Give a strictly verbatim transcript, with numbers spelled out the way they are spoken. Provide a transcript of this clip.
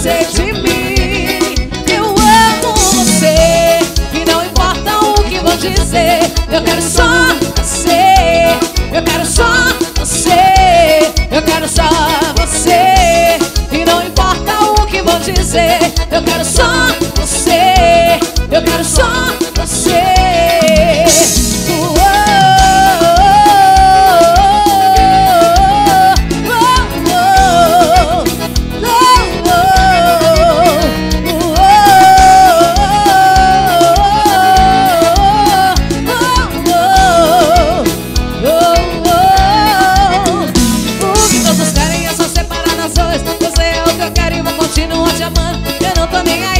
você de mim. Eu amo você e não importa o que vão dizer. Eu quero só você, eu quero só você, eu quero só você e não importa o que vão dizer. Eu quero só você, eu quero só você. Você é o que eu quero e vou continuar te amando. Eu não tô nem aí.